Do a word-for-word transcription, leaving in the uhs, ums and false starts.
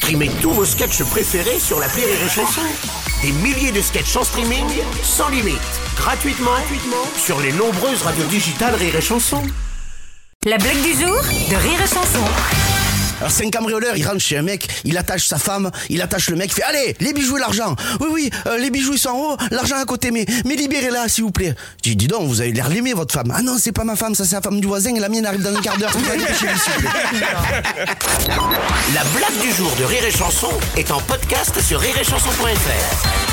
Streamez tous vos sketchs préférés sur l'appli Rire et Chanson. Des milliers de sketchs en streaming, sans limite, gratuitement, gratuitement sur les nombreuses radios digitales Rire et Chanson. La blague du jour de Rire et Chanson. Alors c'est un cambrioleur, il rentre chez un mec, il attache sa femme, il attache le mec, il fait « Allez, les bijoux et l'argent !»« Oui, oui, euh, les bijoux ils sont en haut, l'argent à côté, mais, mais libérez-la s'il vous plaît. » Je dis « Dis donc, vous avez l'air l'aimer votre femme. »« Ah non, c'est pas ma femme, ça c'est la femme du voisin et la mienne arrive dans un quart d'heure. » La blague du jour de Rire et Chanson est en podcast sur rire et chanson point f r.